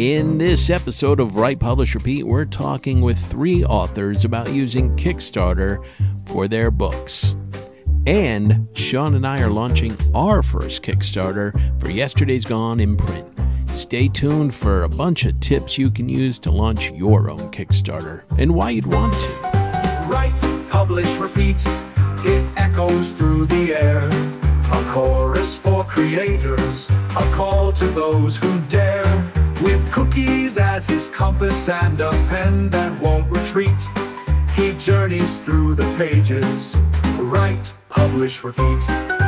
In this episode of Write, Publish, Repeat, we're talking with 3 authors about using Kickstarter for their books. And Sean and I are launching our first Kickstarter for Yesterday's Gone in print. Stay tuned for a bunch of tips you can use to launch your own Kickstarter and why you'd want to. Write, publish, repeat. It echoes through the air. A chorus for creators. A call to those who dare. With cookies as his compass and a pen that won't retreat, he journeys through the pages. Write, publish, repeat.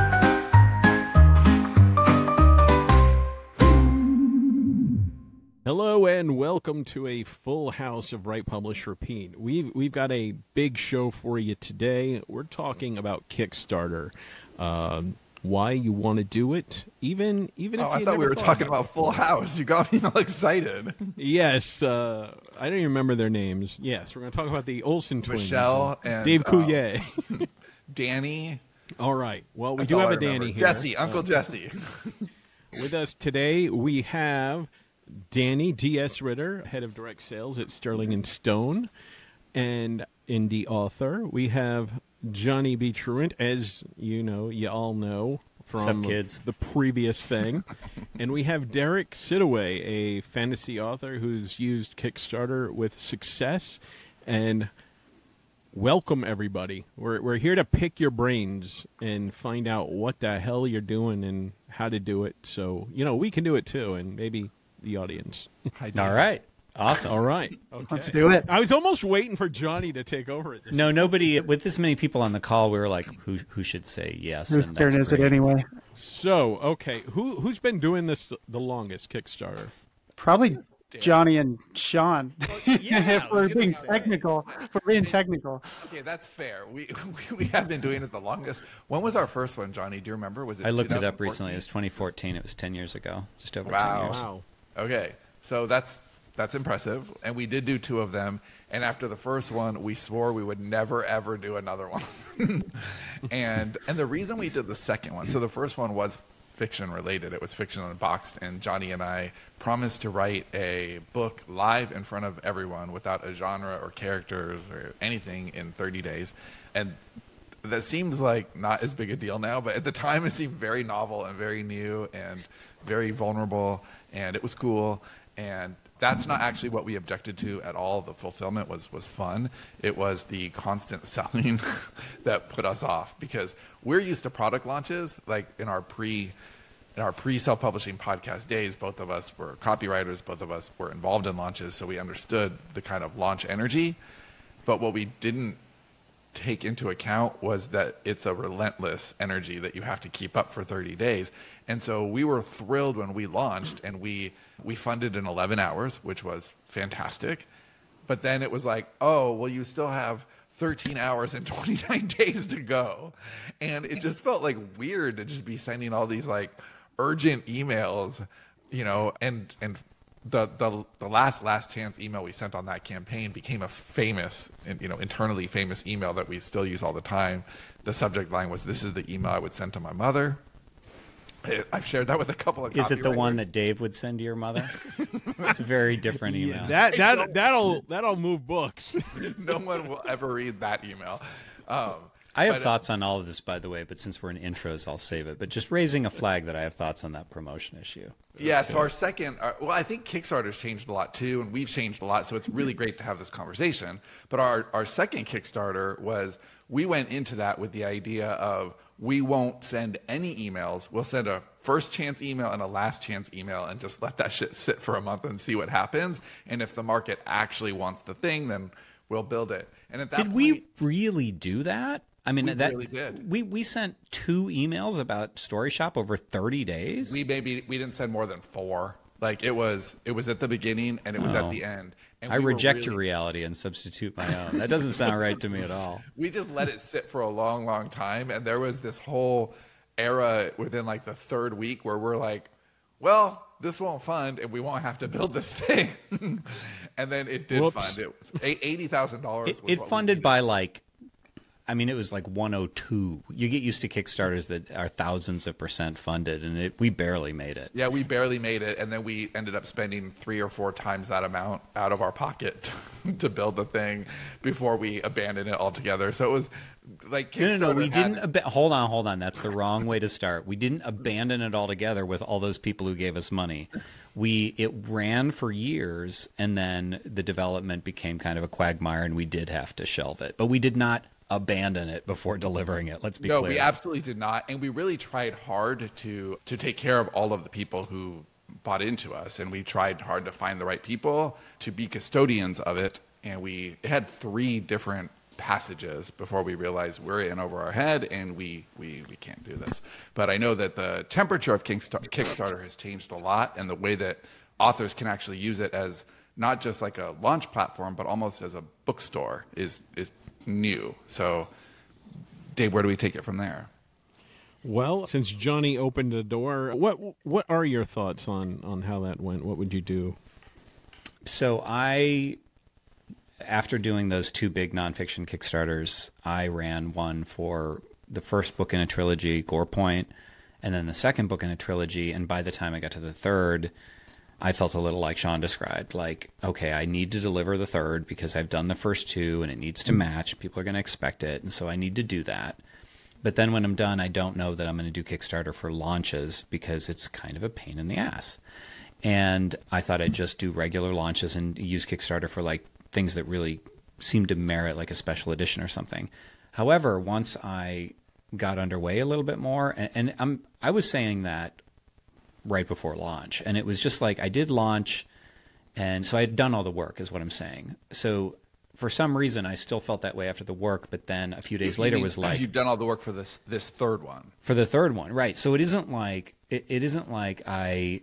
Hello and welcome to a full house of Write, Publish, Repeat. We've got a big show for you today. We're talking about Kickstarter, why you want to do it, even if you I thought we were talking about Full House. You got me all excited. Yes, I don't even remember their names. Yes, we're going to talk about the Olsen twins, Michelle and Dave Coulier, Danny. All right. Well, we That's do all have I a Danny remember. here. Jesse, Uncle Jesse. With us today, we have Danny D.S. Ritter, head of direct sales at Sterling and Stone, and indie author. We have Johnny B. Truant, as you all know from the previous thing. And we have Derek Sidaway, a fantasy author who's used Kickstarter with success. And welcome, everybody. We're here to pick your brains and find out what the hell you're doing and how to do it. So, we can do it too, and maybe the audience. All right. Awesome. All right. Okay. Let's do it. I was almost waiting for Johnny to take over at this. No, nobody, with this many people on the call, we were like, who should say yes? Whose and turn that's is it great. anyway? So, okay, who's been doing this the longest, Kickstarter? Probably Johnny and Sean. Yeah, if we're being technical. If we're being technical. Okay, that's fair. We have been doing it the longest. When was our first one, Johnny? Do you remember? Was it? I looked it up 2014? recently. It was 2014. It was 10 years ago. Just over Wow. 10 years. Wow. Okay, so that's impressive, and we did do 2 of them. And after the first one, we swore we would never ever do another one. and the reason we did the second one, so the first one was fiction related. It was Fiction Unboxed, and Johnny and I promised to write a book live in front of everyone without a genre or characters or anything in 30 days. And that seems like not as big a deal now, but at the time it seemed very novel and very new and very vulnerable, and it was cool. And that's not actually what we objected to at all. The fulfillment was fun. It was the constant selling that put us off, because we're used to product launches. Like in our pre self-publishing podcast days, both of us were copywriters, both of us were involved in launches, so we understood the kind of launch energy. But what we didn't take into account was that it's a relentless energy that you have to keep up for 30 days. And so we were thrilled when we launched, and we funded in 11 hours, which was fantastic. But then it was like, oh, well, you still have 13 hours and 29 days to go. And it just felt like weird to just be sending all these like urgent emails, and the last chance email we sent on that campaign became a famous, internally famous email that we still use all the time. The subject line was, "This is the email I would send to my mother." I've shared that with a couple of Is it the copywriters. one that Dave would send to your mother? It's a very different email. That'll move books. No one will ever read that email. I have thoughts on all of this, by the way, but since we're in intros, I'll save it. But just raising a flag that I have thoughts on that promotion issue. Yeah, so our second, I think Kickstarter's changed a lot too, and we've changed a lot, so it's really great to have this conversation. But our second Kickstarter was, we went into that with the idea of, we won't send any emails. We'll send a first chance email and a last chance email and just let that shit sit for a month and see what happens. And if the market actually wants the thing, then we'll build it. And at that Did point, we really do that? I mean, We really did. We sent 2 emails about Story Shop over 30 days. we didn't send more than 4. Like it was at the beginning and it was at the end. And I we were reject your really- reality and substitute my own. That doesn't sound right to me at all. We just let it sit for a long, long time. And there was this whole era within like the 3rd week where we're like, well, this won't fund and we won't have to build this thing. And then it did fund. It was $80,000. It funded by like I mean, it was like 102. You get used to Kickstarters that are thousands of % funded, and we barely made it. Yeah, we barely made it, and then we ended up spending 3 or 4 times that amount out of our pocket to build the thing before we abandoned it altogether. So it was like Kickstarter. No, we didn't. Hold on. That's the wrong way to start. We didn't abandon it altogether with all those people who gave us money. It ran for years, and then the development became kind of a quagmire, and we did have to shelve it. But we did not abandon it before delivering it. Let's be clear. No, we absolutely did not, and we really tried hard to take care of all of the people who bought into us, and we tried hard to find the right people to be custodians of it. And it had 3 different passages before we realized we're in over our head and we can't do this. But I know that the temperature of Kickstarter has changed a lot, and the way that authors can actually use it as not just like a launch platform, but almost as a bookstore is new. So, Dave, where do we take it from there? Well, since Johnny opened the door, what are your thoughts on how that went? What would you do? So after doing those 2 big nonfiction Kickstarters, I ran one for the first book in a trilogy, Gore Point, and then the second book in a trilogy. And by the time I got to the third, I felt a little like Sean described, like, okay, I need to deliver the third because I've done the first 2 and it needs to match. People are going to expect it. And so I need to do that. But then when I'm done, I don't know that I'm going to do Kickstarter for launches because it's kind of a pain in the ass. And I thought I'd just do regular launches and use Kickstarter for like things that really seem to merit like a special edition or something. However, once I got underway a little bit more, and I was saying that right before launch, and it was just like I did launch, and so I had done all the work is what I'm saying. So for some reason I still felt that way after the work, but then a few days later was like, you've done all the work for this third one. For the third one, right. So it isn't like I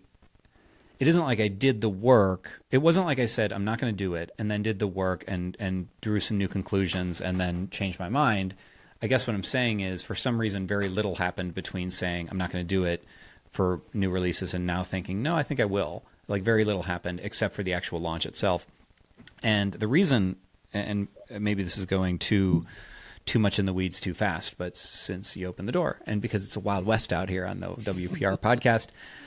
did the work. It wasn't like I said I'm not going to do it and then did the work and drew some new conclusions and then changed my mind. I guess what I'm saying is for some reason very little happened between saying I'm not going to do it for new releases and now thinking, no, I think I will. Like very little happened except for the actual launch itself. And the reason, and maybe this is going too much in the weeds too fast, but since you opened the door and because it's a Wild West out here on the WPR podcast,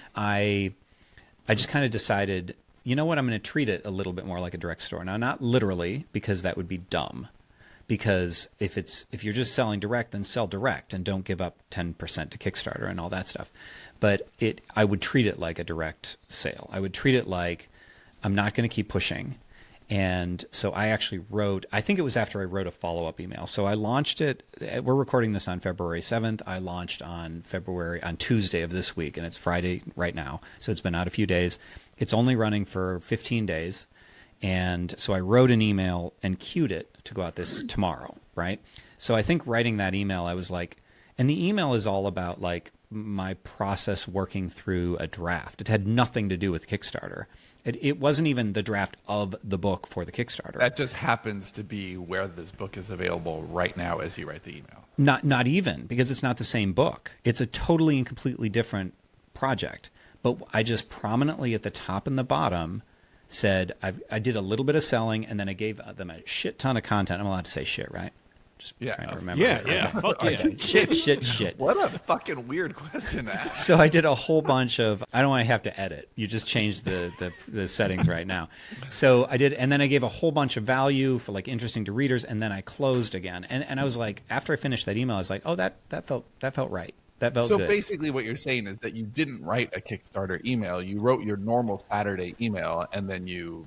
I just kind of decided, you know what, I'm going to treat it a little bit more like a direct store. Now, not literally, because that would be dumb. Because if you're just selling direct, then sell direct and don't give up 10% to Kickstarter and all that stuff. But I would treat it like a direct sale. I would treat it like I'm not going to keep pushing. And so I actually wrote, I think it was after I wrote a follow-up email. So I launched it. We're recording this on February 7th. I launched on Tuesday of this week, and it's Friday right now. So it's been out a few days. It's only running for 15 days. And so I wrote an email and queued it to go out this tomorrow, right? So I think writing that email, I was like, and the email is all about like my process working through a draft. It had nothing to do with Kickstarter. It wasn't even the draft of the book for the Kickstarter. That just happens to be where this book is available right now as you write the email. Not even, because it's not the same book. It's a totally and completely different project. But I just prominently at the top and the bottom said I did a little bit of selling, and then I gave them a shit ton of content. I'm allowed to say shit, right? Just trying to remember. Yeah. Fuck yeah. Shit. What a fucking weird question to ask. So I did a whole bunch of, I don't want to have to edit. You just changed the settings right now. So I did, and then I gave a whole bunch of value for like interesting to readers, and then I closed again. And I was like, after I finished that email, I was like, oh, that felt right. That felt so good. Basically what you're saying is that you didn't write a Kickstarter email. You wrote your normal Saturday email, and then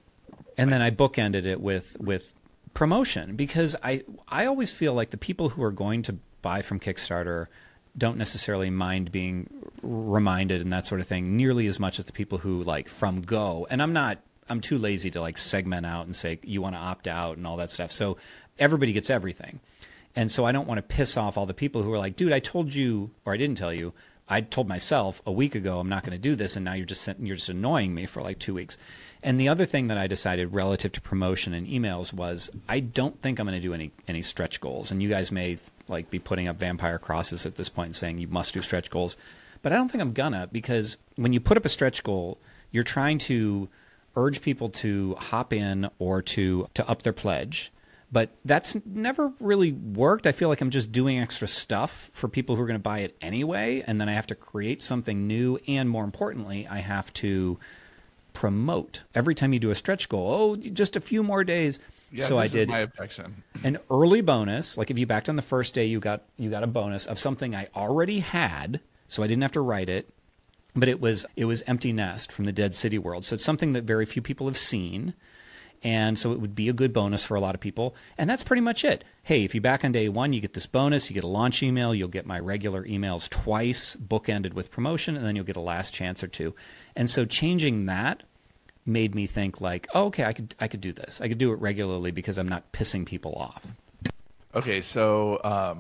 I bookended it with promotion, because I always feel like the people who are going to buy from Kickstarter don't necessarily mind being reminded and that sort of thing nearly as much as the people who like from go. And I'm too lazy to like segment out and say you want to opt out and all that stuff. So everybody gets everything. And so I don't want to piss off all the people who are like, dude, I told you, or I didn't tell you. I told myself a week ago I'm not going to do this, and now you're just annoying me for like 2 weeks. And the other thing that I decided relative to promotion and emails was I don't think I'm going to do any stretch goals. And you guys may like be putting up vampire crosses at this point and saying you must do stretch goals, but I don't think I'm gonna, because when you put up a stretch goal, you're trying to urge people to hop in or to up their pledge. But that's never really worked. I feel like I'm just doing extra stuff for people who are going to buy it anyway, and then I have to create something new, and more importantly, I have to promote. Every time you do a stretch goal, oh, just a few more days. Yeah, so I did my objection. an early bonus. Like if you backed on the first day, you got a bonus of something I already had, so I didn't have to write it. But it was Empty Nest from the Dead City world. So it's something that very few people have seen. And so it would be a good bonus for a lot of people. And that's pretty much it. Hey, if you back on day one, you get this bonus. You get a launch email. You'll get my regular emails twice, bookended with promotion, and then you'll get a last chance or two. And so changing that made me think like, oh, okay, I could do this. I could do it regularly because I'm not pissing people off. Okay, so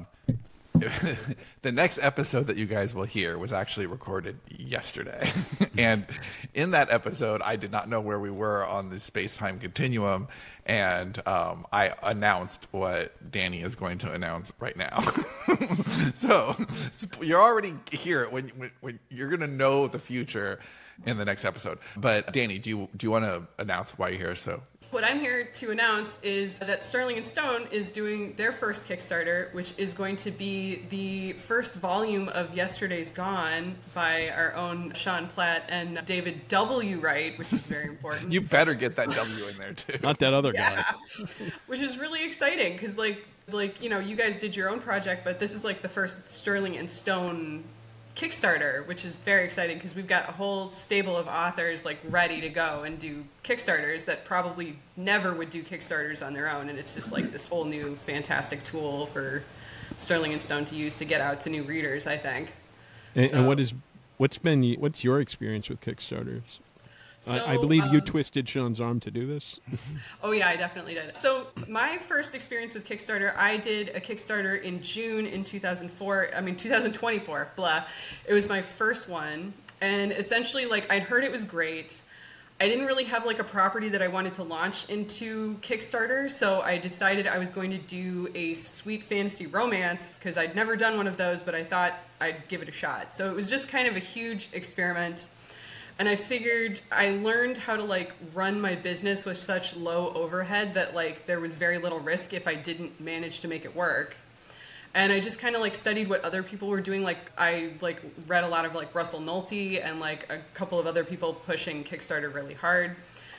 the next episode that you guys will hear was actually recorded yesterday. And in that episode, I did not know where we were on the space-time continuum. And I announced what Danny is going to announce right now. So you're already here when you're going to know the future in the next episode. But Danny, do you want to announce why you're here? So what I'm here to announce is that Sterling and Stone is doing their first Kickstarter, which is going to be the first volume of Yesterday's Gone by our own Sean Platt and David W. Wright, which is very important. You better get that W in there too. Not that other guy. Which is really exciting because like you guys did your own project, but this is like the first Sterling and Stone Kickstarter, which is very exciting because we've got a whole stable of authors like ready to go and do Kickstarters that probably never would do Kickstarters on their own, and it's just like this whole new fantastic tool for Sterling and Stone to use to get out to new readers, I think. And what's your experience with Kickstarters? I So, believe you twisted Sean's arm to do this. Oh yeah, I definitely did. So my first experience with Kickstarter, I did a Kickstarter in June in 2024, blah. It was my first one. And essentially like I'd heard it was great. I didn't really have like a property that I wanted to launch into Kickstarter. So I decided I was going to do a sweet fantasy romance because I'd never done one of those, but I thought I'd give it a shot. So it was just kind of a huge experiment. And I figured I learned how to like run my business with such low overhead that like there was very little risk if I didn't manage to make it work. And I just kind of like studied what other people were doing. Like I like read a lot of like Russell Nolte and like a couple of other people pushing Kickstarter really hard.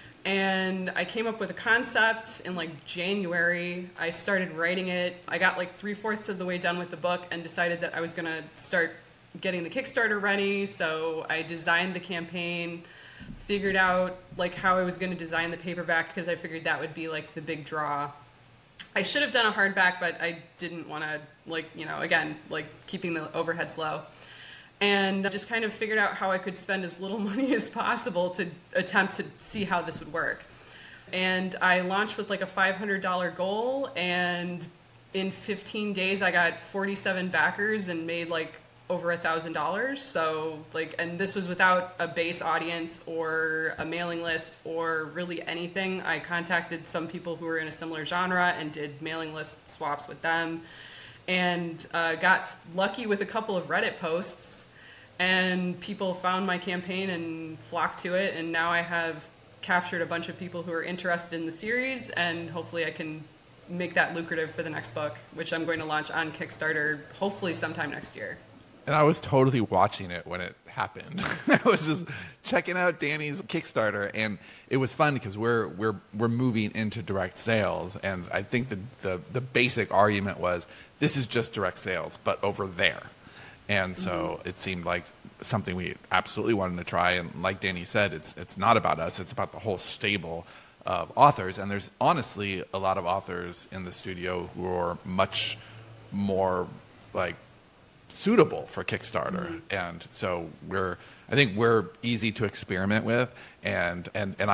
And I came up with a concept in like January. I started writing it. I got like 3/4 of the way done with the book and decided that I was going to start getting the Kickstarter ready. So I designed the campaign, figured out like how I was going to design the paperback because I figured that would be like the big draw. I should have done a hardback, but I didn't want to again, like keeping the overheads low. And I just kind of figured out how I could spend as little money as possible to attempt to see how this would work. And I launched with like a $500 goal, and in 15 days I got 47 backers and made like over $1,000. So like, and this was without a base audience or a mailing list or really anything. I contacted some people who were in a similar genre and did mailing list swaps with them, and got lucky with a couple of Reddit posts, and people found my campaign and flocked to it. And now I have captured a bunch of people who are interested in the series, and hopefully I can make that lucrative for the next book, which I'm going to launch on Kickstarter hopefully sometime next year. And I was totally watching it when it happened. I was just checking out Danny's Kickstarter, and it was fun because we're moving into direct sales, and I think the basic argument was this is just direct sales, but over there. And so it seemed like something we absolutely wanted to try. And like Danny said, it's not about us; it's about the whole stable of authors. And there's honestly a lot of authors in the studio who are much more like suitable for Kickstarter. And so I think we're easy to experiment with, and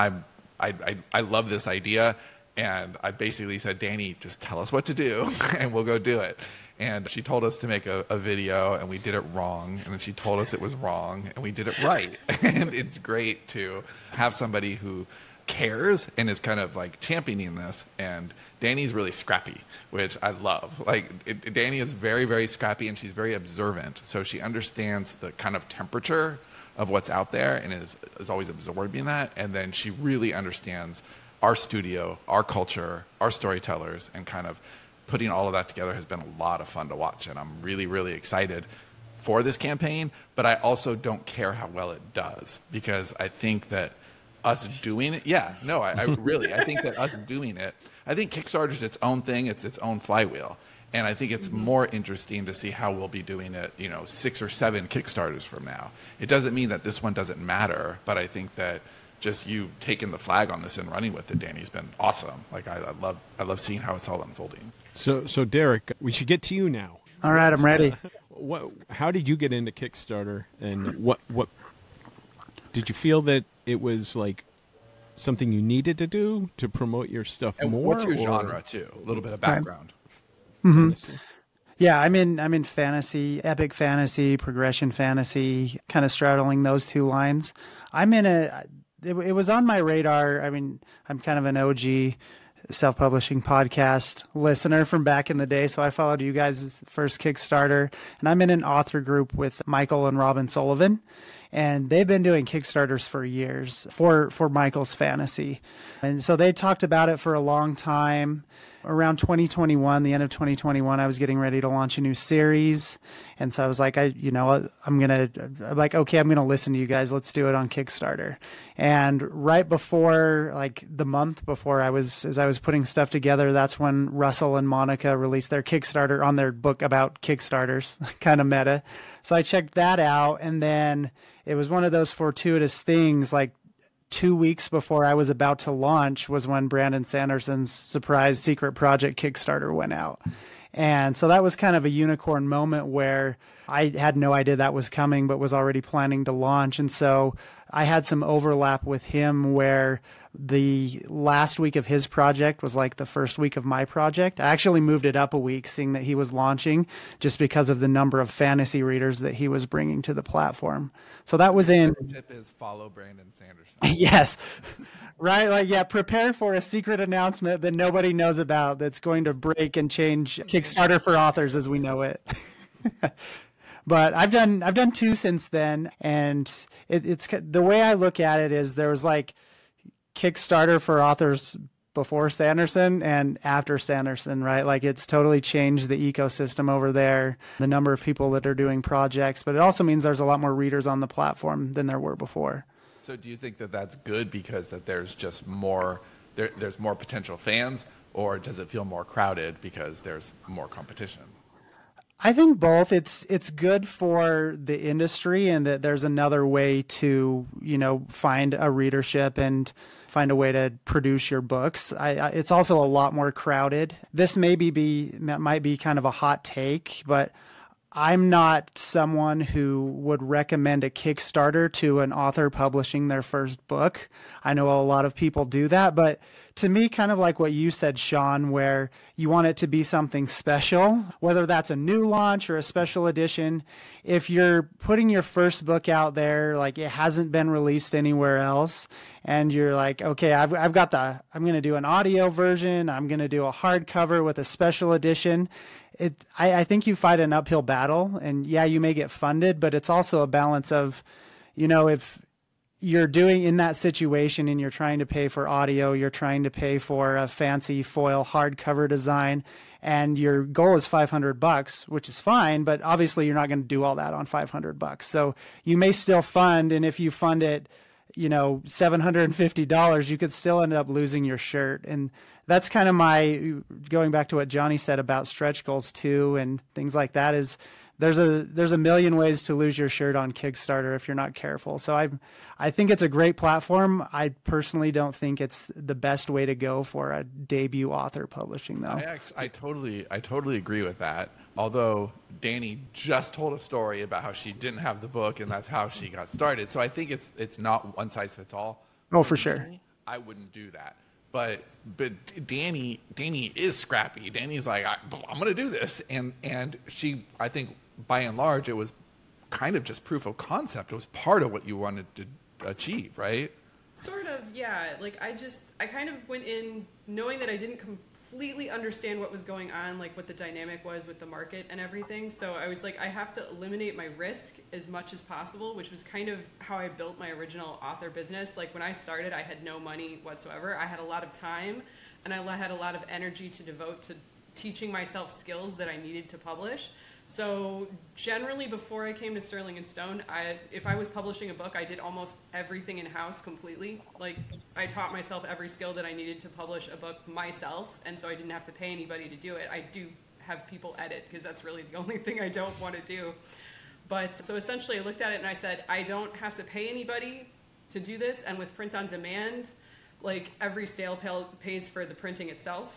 I love this idea. And I basically said, Danny, just tell us what to do and we'll go do it. And she told us to make a video, and we did it wrong. And then she told us it was wrong, and we did it right. And it's great to have somebody who cares and is kind of like championing this. And Danny's really scrappy, which I love. Like Danny is very, very scrappy, and she's very observant. So she understands the kind of temperature of what's out there and is always absorbing that. And then she really understands our studio, our culture, our storytellers, and kind of putting all of that together has been a lot of fun to watch. And I'm really, really excited for this campaign, but I also don't care how well it does, because I think that us doing it, I really, I think that us doing it, I think Kickstarter's its own thing, it's its own flywheel. And I think it's more interesting to see how we'll be doing it, 6 or 7 Kickstarters from now. It doesn't mean that this one doesn't matter, but I think that just you taking the flag on this and running with it, Danny's been awesome. Like I love seeing how it's all unfolding. So Derek, we should get to you now. All right, I'm ready. How did you get into Kickstarter, and what did you feel that it was like something you needed to do to promote your stuff And more? what's your genre too? A little bit of background. Yeah, I'm in fantasy, epic fantasy, progression fantasy, kind of straddling those two lines. It was on my radar. I mean, I'm kind of an OG self-publishing podcast listener from back in the day, so I followed you guys' first Kickstarter, and I'm in an author group with Michael and Robin Sullivan, and they've been doing Kickstarters for years for Michael's fantasy. And so they talked about it for a long time. Around 2021, the end of 2021, I was getting ready to launch a new series. And so I was like, I'm going to listen to you guys. Let's do it on Kickstarter. And right before, like the month before as I was putting stuff together, that's when Russell and Monica released their Kickstarter on their book about Kickstarters, kind of meta. So I checked that out. And then it was one of those fortuitous things, like 2 weeks before I was about to launch was when Brandon Sanderson's surprise secret project Kickstarter went out. And so that was kind of a unicorn moment where I had no idea that was coming, but was already planning to launch. And so I had some overlap with him where the last week of his project was like the first week of my project. I actually moved it up a week, seeing that he was launching, just because of the number of fantasy readers that he was bringing to the platform. So that was in... The tip is follow Brandon Sanderson. Yes. Right? Like, yeah, prepare for a secret announcement that nobody knows about that's going to break and change Kickstarter for authors as we know it. But I've done 2 since then, and it's the way I look at it is there was like Kickstarter for authors before Sanderson and after Sanderson, right? Like it's totally changed the ecosystem over there, the number of people that are doing projects, but it also means there's a lot more readers on the platform than there were before. So do you think that that's good because that there's just more, there's more potential fans, or does it feel more crowded because there's more competition? I think both. It's good for the industry, and that there's another way to, find a readership and find a way to produce your books. It's also a lot more crowded. This might be kind of a hot take, but I'm not someone who would recommend a Kickstarter to an author publishing their first book. I know a lot of people do that, but to me, kind of like what you said, Sean, where you want it to be something special, whether that's a new launch or a special edition. If you're putting your first book out there, like it hasn't been released anywhere else, and you're like, okay, I'm going to do an audio version, I'm going to do a hardcover with a special edition. I think you fight an uphill battle, and yeah, you may get funded, but it's also a balance of, if you're doing in that situation and you're trying to pay for audio, you're trying to pay for a fancy foil hardcover design, and your goal is $500, which is fine, but obviously you're not going to do all that on $500. So you may still fund, and if you fund it, $750, you could still end up losing your shirt. And that's kind of going back to what Johnny said about stretch goals too, and things like that, is there's a million ways to lose your shirt on Kickstarter if you're not careful. So I think it's a great platform. I personally don't think it's the best way to go for a debut author publishing, though. I totally agree with that. Although Danny just told a story about how she didn't have the book and that's how she got started. So I think it's not one size fits all. Oh, for sure. I wouldn't do that. But Danny is scrappy. Danny's like, I'm going to do this, and she, I think by and large, it was kind of just proof of concept. It was part of what you wanted to achieve, right? Sort of, yeah. Like I kind of went in knowing that I didn't completely understand what was going on, like what the dynamic was with the market and everything. So I was like, I have to eliminate my risk as much as possible, which was kind of how I built my original author business. Like when I started, I had no money whatsoever. I had a lot of time and I had a lot of energy to devote to teaching myself skills that I needed to publish. So generally, before I came to Sterling and Stone, if I was publishing a book, I did almost everything in-house completely. Like I taught myself every skill that I needed to publish a book myself, and so I didn't have to pay anybody to do it. I do have people edit because that's really the only thing I don't want to do. But so essentially, I looked at it and I said, I don't have to pay anybody to do this, and with print on demand, like every sale pays for the printing itself.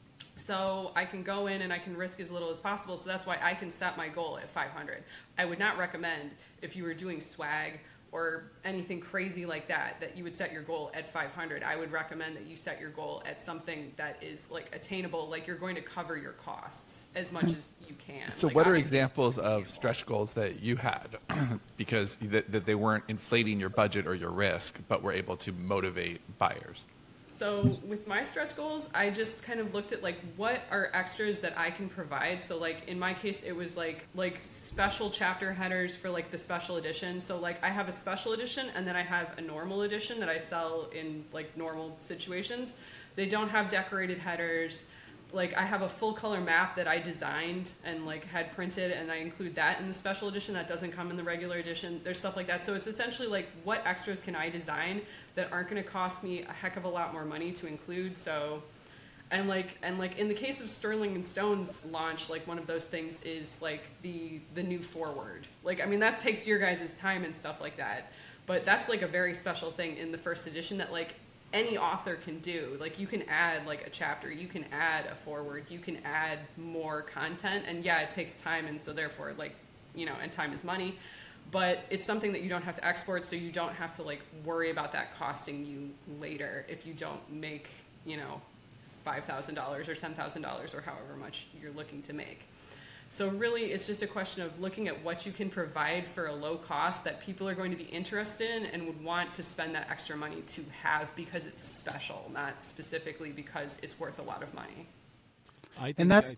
So I can go in and I can risk as little as possible. So that's why I can set my goal at 500. I would not recommend if you were doing swag or anything crazy like that, that you would set your goal at 500. I would recommend that you set your goal at something that is like attainable, like you're going to cover your costs as much as you can. So like, what are examples of stretch goals that you had because that they weren't inflating your budget or your risk, but were able to motivate buyers? So with my stretch goals, I just kind of looked at like what are extras that I can provide. So like in my case, it was like special chapter headers for like the special edition. So like I have a special edition and then I have a normal edition that I sell in like normal situations. They don't have decorated headers. Like I have a full color map that I designed and like had printed, and I include that in the special edition. That doesn't come in the regular edition. There's stuff like that. So it's essentially like what extras can I design that aren't going to cost me a heck of a lot more money to include. So and like in the case of Sterling and Stone's launch, like one of those things is like the new foreword. Like I mean that takes your guys' time and stuff like that. But that's like a very special thing in the first edition that like any author can do. Like you can add like a chapter, you can add a foreword, you can add more content, and yeah, it takes time, and so therefore like, you know, and time is money, but it's something that you don't have to export, so you don't have to like worry about that costing you later if you don't make, you know, $5,000 or $10,000 or however much you're looking to make. So really, it's just a question of looking at what you can provide for a low cost that people are going to be interested in and would want to spend that extra money to have because it's special, not specifically because it's worth a lot of money. And that's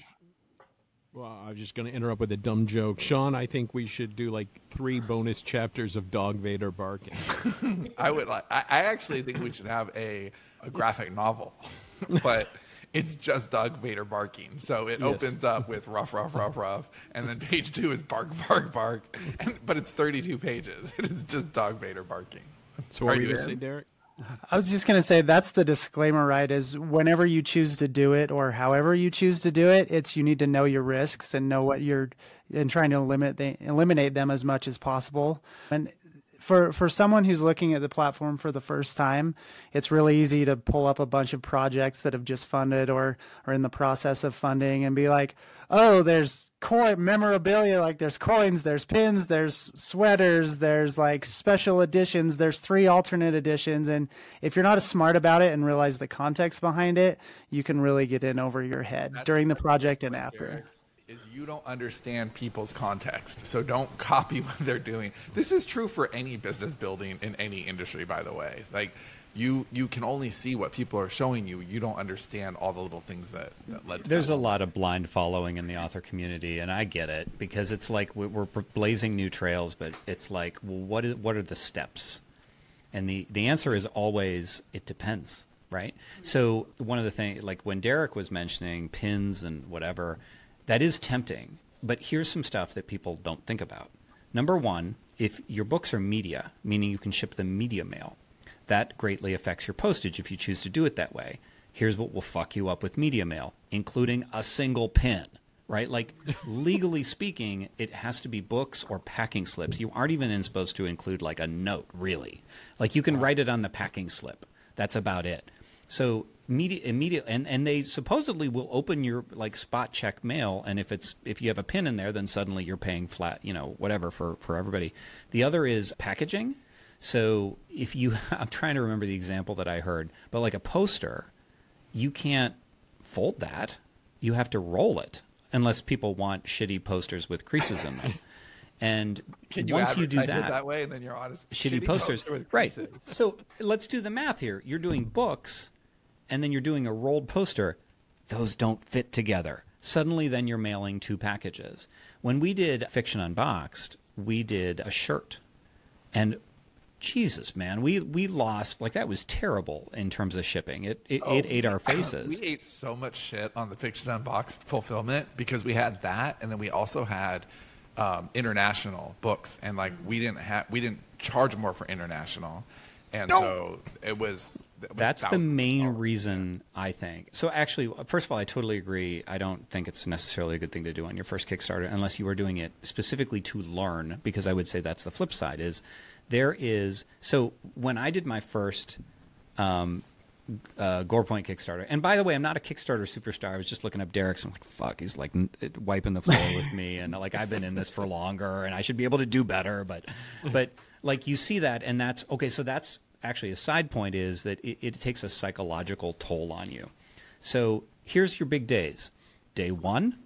Well, I was just going to interrupt with a dumb joke. Sean, I think we should do like 3 bonus chapters of Dog Vader barking. I actually think we should have a graphic novel, but it's just Dog Vader barking. So it opens up with ruff, ruff, ruff, ruff, and then page 2 is bark, bark, bark. But it's 32 pages. It is just Dog Vader barking. So what are you going to say, Derek? I was just going to say that's the disclaimer, right? Is whenever you choose to do it or however you choose to do it, it's you need to know your risks and know what you're and trying to eliminate them as much as possible. And for someone who's looking at the platform for the first time, it's really easy to pull up a bunch of projects that have just funded or are in the process of funding and be like, oh, there's memorabilia, like there's coins, there's pins, there's sweaters, there's like special editions, there's 3 alternate editions. And if you're not as smart about it and realize the context behind it, you can really get in over your head during the project and after. Is you don't understand people's context, so don't copy what they're doing. This is true for any business building in any industry, by the way. Like you can only see what people are showing you. You don't understand all the little things that led to There's a lot of blind following in the author community, and I get it, because it's like we're blazing new trails, but it's like, well, what are the steps? And the answer is always, it depends, right? So one of the things, like when Derek was mentioning pins and whatever, that is tempting, but here's some stuff that people don't think about. Number one, if your books are media, meaning you can ship them media mail, that greatly affects your postage if you choose to do it that way. Here's what will fuck you up with media mail, including a single pin, right? Like legally speaking, it has to be books or packing slips. You aren't even supposed to include like a note, really. Like you can write it on the packing slip. That's about it. So immediate and they supposedly will open your like spot check mail, and if you have a pin in there, then suddenly you're paying flat, you know, whatever for everybody. The other is packaging. So if you I'm trying to remember the example that I heard, but like a poster, you can't fold that. You have to roll it unless people want shitty posters with creases in them. And once you do that way, and then you're honest, shitty posters, right? So let's do the math here. You're doing books, and then you're doing a rolled poster. those don't fit together. Suddenly, then you're mailing 2 packages. When we did Fiction Unboxed, we did a shirt. And Jesus, man, we lost, like, that was terrible in terms of shipping. It ate our faces. We ate so much shit on the Fiction Unboxed fulfillment because we had that, and then we also had international books, and like we didn't charge more for international, and so it was that's the main reason, I think. So actually, first of all, I totally agree. I don't think it's necessarily a good thing to do on your first Kickstarter unless you are doing it specifically to learn, because I would say that's the flip side is there is. So when I did my first Gore Point Kickstarter, and by the way, I'm not a Kickstarter superstar. I was just looking up Derek's. I'm like, fuck, he's like wiping the floor with me, and like I've been in this for longer, and I should be able to do better. But like you see that, and that's okay. So that's actually a side point is that it takes a psychological toll on you. So here's your big days: day 1,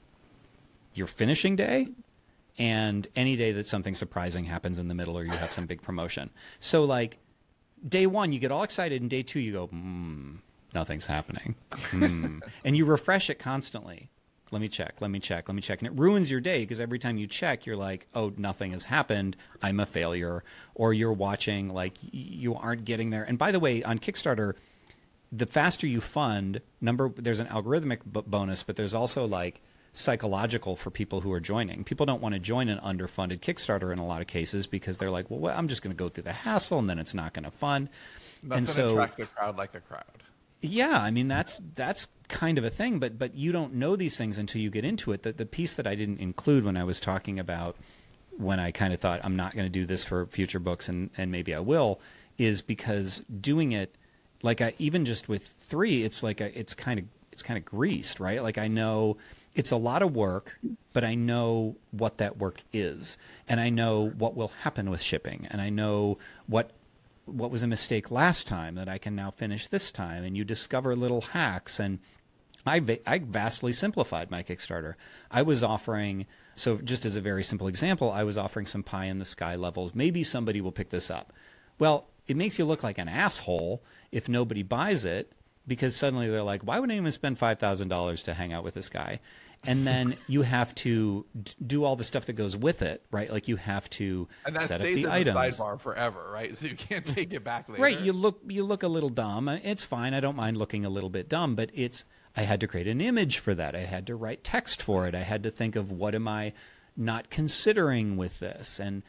your finishing day, and any day that something surprising happens in the middle or you have some big promotion. So like. Day 1, you get all excited, and day 2, you go, nothing's happening. And you refresh it constantly. Let me check. And it ruins your day because every time you check, you're like, oh, nothing has happened. I'm a failure. Or you're watching, like, you aren't getting there. And by the way, on Kickstarter, the faster you fund, there's an algorithmic bonus, but there's also, like, psychological for people who are joining. People don't want to join an underfunded Kickstarter in a lot of cases because they're like, well, I'm just going to go through the hassle and then it's not going to fund. Nothing attracts a crowd like a crowd. Yeah, I mean that's kind of a thing, but you don't know these things until you get into it. The piece that I didn't include when I was talking about when I kind of thought I'm not going to do this for future books and maybe I will is because doing it like even just with 3, it's like it's kind of greased, right? Like I know it's a lot of work, but I know what that work is, and I know what will happen with shipping, and I know what was a mistake last time that I can now finish this time, and you discover little hacks. And I vastly simplified my Kickstarter. I was offering, so just as a very simple example, I was offering some pie in the sky levels. Maybe somebody will pick this up. Well, it makes you look like an asshole if nobody buys it, because suddenly they're like, why would anyone spend $5,000 to hang out with this guy? And then you have to do all the stuff that goes with it, right? Like you have to set up the items. And that stays in the sidebar forever, right? So you can't take it back later. Right. You look a little dumb. It's fine. I don't mind looking a little bit dumb, but I had to create an image for that. I had to write text for it. I had to think of what am I not considering with this, and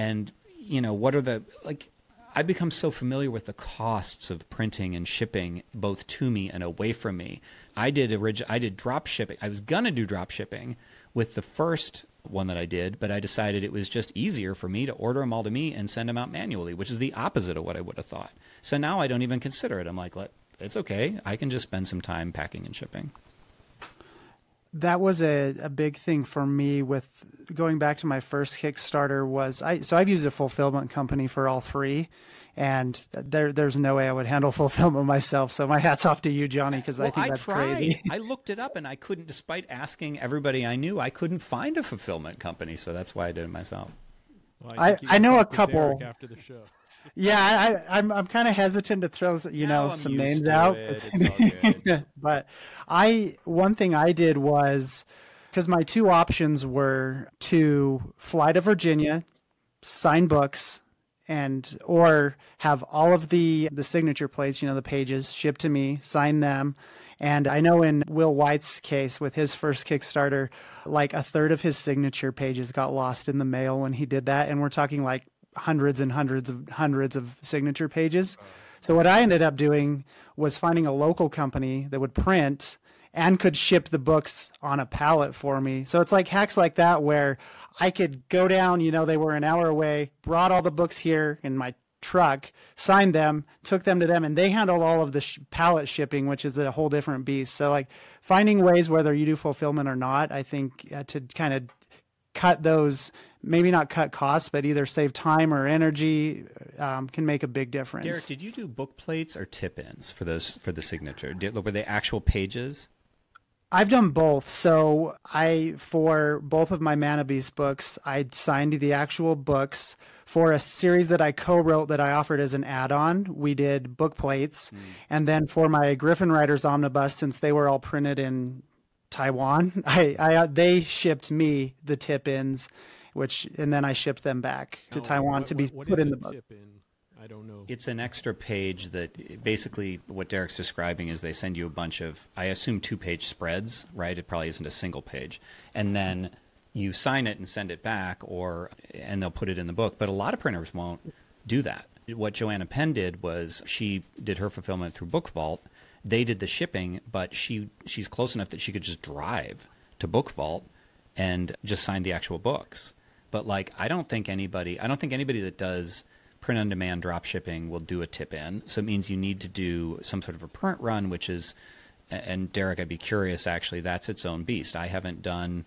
what are the like. I become so familiar with the costs of printing and shipping, both to me and away from me. I did drop shipping. I was gonna do drop shipping with the first one that I did, but I decided it was just easier for me to order them all to me and send them out manually, which is the opposite of what I would have thought. So now I don't even consider it. I'm like, it's okay. I can just spend some time packing and shipping. That was a big thing for me with going back to my first Kickstarter was I've used a fulfillment company for all 3, and there's no way I would handle fulfillment myself. So my hat's off to you, Johnny, because I think that's crazy. I looked it up and I couldn't, despite asking everybody I knew, I couldn't find a fulfillment company. So that's why I did it myself. Well, I know a couple after the show. Yeah, I'm kind of hesitant to throw some names out. But one thing I did was, because my 2 options were to fly to Virginia, sign books, or have all of the signature plates, the pages, shipped to me, sign them. And I know in Will White's case with his first Kickstarter, like a third of his signature pages got lost in the mail when he did that. And we're talking like hundreds and hundreds of signature pages. So what I ended up doing was finding a local company that would print and could ship the books on a pallet for me. So it's like hacks like that where I could go down, they were an hour away, brought all the books here in my truck, signed them, took them to them, and they handled all of the pallet shipping, which is a whole different beast. So like finding ways, whether you do fulfillment or not, I think to kind of cut those, maybe not cut costs, but either save time or energy, can make a big difference. Derek, did you do book plates or tip-ins for the signature? Were they actual pages? I've done both. So for both of my Mana Beast books, I signed the actual books. For a series that I co-wrote that I offered as an add-on, we did book plates. And then for my Griffin Riders Omnibus, since they were all printed in Taiwan, they shipped me the tip-ins, and then I shipped them back to Taiwan to be put in the book. Tip-in? I don't know. It's an extra page that basically what Derek's describing is they send you a bunch of, I assume, 2-page spreads, right? It probably isn't a single page. And then you sign it and send it back, and they'll put it in the book. But a lot of printers won't do that. What Joanna Penn did was she did her fulfillment through Book Vault. They did the shipping, but she's close enough that she could just drive to Book Vault and just sign the actual books. But like, I don't think anybody that does print on demand drop shipping will do a tip in. So it means you need to do some sort of a print run, which is, and Derek, I'd be curious, actually, that's its own beast. I haven't done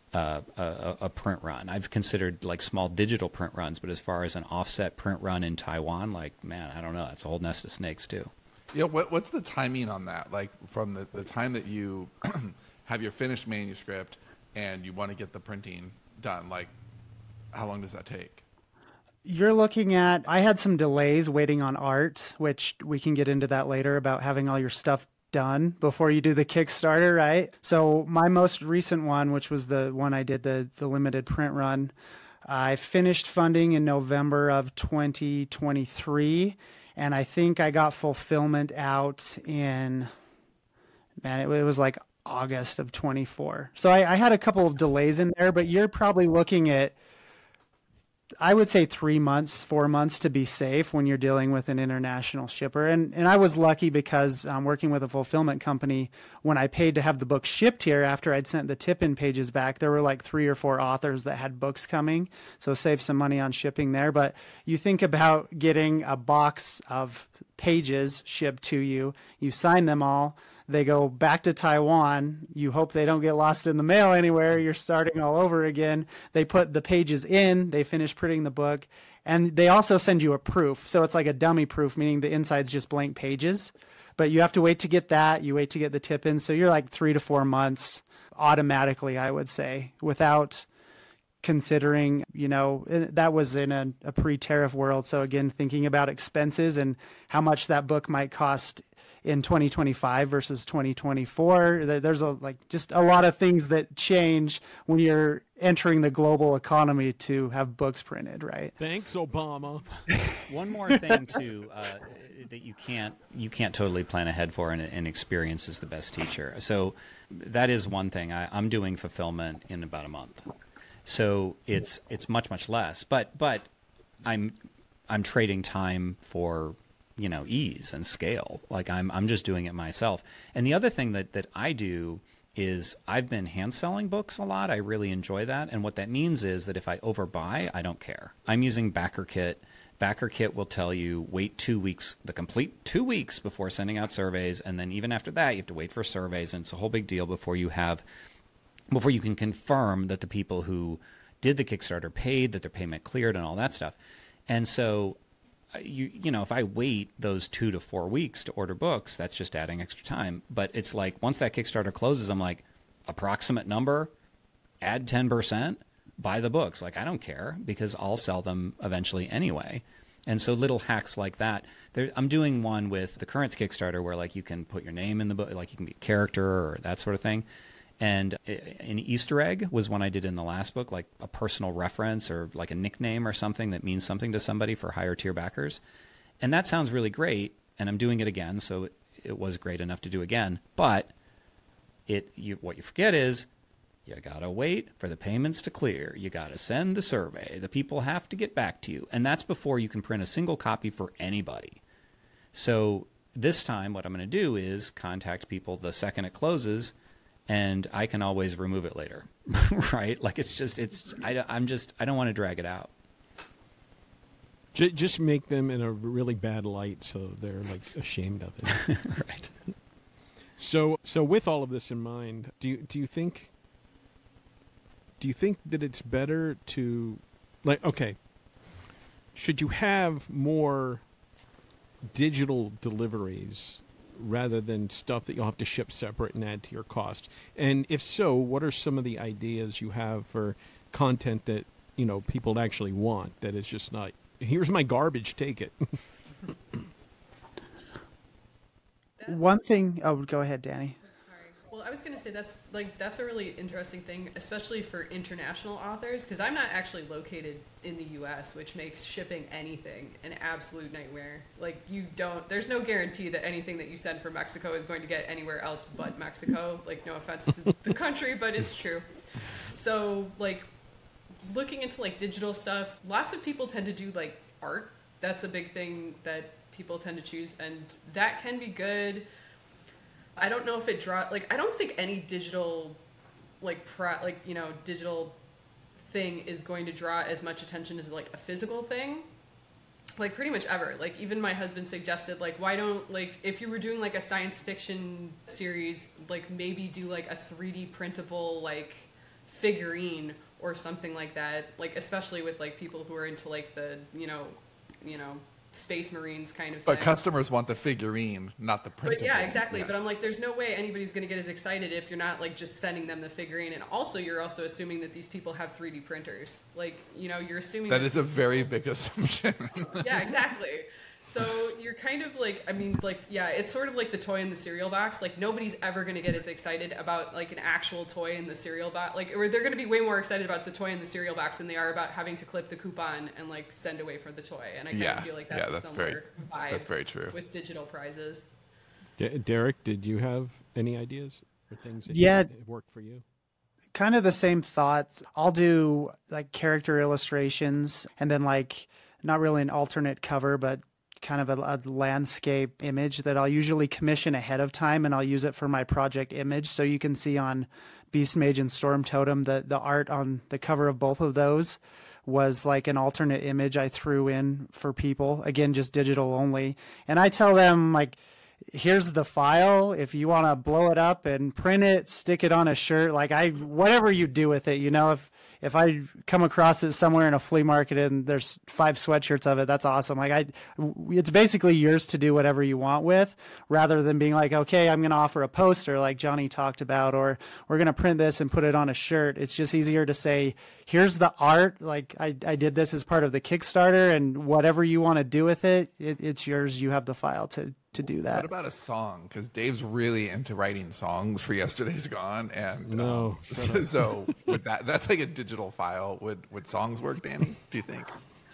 a print run. I've considered like small digital print runs, but as far as an offset print run in Taiwan, like, man, I don't know. That's a whole nest of snakes too. Yeah, what's the timing on that? Like from the time that you have your finished manuscript and you want to get the printing done, like how long does that take? You're looking at, I had some delays waiting on art, which we can get into that later about having all your stuff done before you do the Kickstarter, right? So my most recent one, which was the one I did the limited print run, I finished funding in November of 2023, and I think I got fulfillment out in, it was like August of 24. So I had a couple of delays in there, but you're probably looking at, I would say 3 months, 4 months to be safe when you're dealing with an international shipper. And I was lucky because working with a fulfillment company, when I paid to have the book shipped here after I'd sent the tip-in pages back, there were like 3 or 4 authors that had books coming. So save some money on shipping there. But you think about getting a box of pages shipped to you, you sign them all, they go back to Taiwan. You hope they don't get lost in the mail anywhere. You're starting all over again. They put the pages in. They finish printing the book. And they also send you a proof. So it's like a dummy proof, meaning the inside's just blank pages. But you have to wait to get that. You wait to get the tip in. So you're like 3 to 4 months automatically, I would say, without considering, that was in a pre-tariff world. So again, thinking about expenses and how much that book might cost in 2025 versus 2024. There's just a lot of things that change when you're entering the global economy to have books printed, right? Thanks, Obama. One more thing too that you can't totally plan ahead for, and experience is the best teacher. So that is one thing. I'm doing fulfillment in about a month, so it's much less. But I'm trading time for ease and scale. Like I'm just doing it myself. And the other thing that I do is I've been hand selling books a lot. I really enjoy that. And what that means is that if I overbuy, I don't care. I'm using BackerKit. BackerKit will tell you wait 2 weeks, the complete 2 weeks before sending out surveys. And then even after that, you have to wait for surveys. And it's a whole big deal before you can confirm that the people who did the Kickstarter paid, that their payment cleared and all that stuff. And so if I wait those 2 to 4 weeks to order books, that's just adding extra time. But it's like once that Kickstarter closes, I'm like, approximate number, add 10%, buy the books. Like I don't care because I'll sell them eventually anyway. And so little hacks like that. I'm doing one with the Currents Kickstarter where like you can put your name in the book, like you can be a character or that sort of thing. And an Easter egg was one I did in the last book, like a personal reference or like a nickname or something that means something to somebody for higher tier backers. And that sounds really great. And I'm doing it again. So it was great enough to do again. But what you forget is you got to wait for the payments to clear. You got to send the survey. The people have to get back to you. And that's before you can print a single copy for anybody. So this time what I'm going to do is contact people the second it closes, and I can always remove it later, right? Like I don't want to drag it out. Just make them in a really bad light so they're like ashamed of it. Right. So with all of this in mind, do you think that it's better to, like, okay, should you have more digital deliveries rather than stuff that you'll have to ship separate and add to your cost? And if so, what are some of the ideas you have for content that, people actually want, that is just not, here's my garbage, take it? One thing, oh, go ahead, Danny. Sorry. Well, I was going to say that's a really interesting thing, especially for international authors, because I'm not actually located in the U.S., which makes shipping anything an absolute nightmare. Like, there's no guarantee that anything that you send from Mexico is going to get anywhere else but Mexico. Like, no offense to the country, but it's true. So, like, looking into like digital stuff, lots of people tend to do like art. That's a big thing that people tend to choose, and that can be good. I don't know if it I don't think any digital digital thing is going to draw as much attention as like a physical thing, like pretty much ever. Like, even my husband suggested, like, why don't, like, if you were doing like a science fiction series, like maybe do like a 3D printable like figurine or something like that, like especially with like people who are into like the Space Marines kind of thing. But customers want the figurine, not the printable. But yeah, exactly. Yeah. But I'm like, there's no way anybody's going to get as excited if you're not like just sending them the figurine. And also, you're also assuming that these people have 3D printers. Like, you're assuming that is a very big assumption. Yeah, exactly. So you're kind of like, it's sort of like the toy in the cereal box. Like, nobody's ever going to get as excited about like an actual toy in the cereal box. Like, or they're going to be way more excited about the toy in the cereal box than they are about having to clip the coupon and like send away for the toy. And I kind of feel like that's a similar vibe. That's very true. With digital prizes. Derek, did you have any ideas or things that worked for you? Kind of the same thoughts. I'll do like character illustrations, and then like not really an alternate cover, but kind of a landscape image that I'll usually commission ahead of time, and I'll use it for my project image. So you can see on Beast Mage and Storm Totem, the art on the cover of both of those was like an alternate image I threw in for people. Again, just digital only. And I tell them, like, here's the file. If you want to blow it up and print it, stick it on a shirt, like whatever you do with it, if I come across it somewhere in a flea market and there's 5 sweatshirts of it, that's awesome. Like it's basically yours to do whatever you want with, rather than being like, okay, I'm going to offer a poster like Johnny talked about, or we're going to print this and put it on a shirt. It's just easier to say, here's the art. Like I did this as part of the Kickstarter, and whatever you want to do with it, it's yours. You have the file to do that. What about a song? Because Dave's really into writing songs for Yesterday's Gone, and so with that's like a digital file. Would songs work, Danny? Do you think?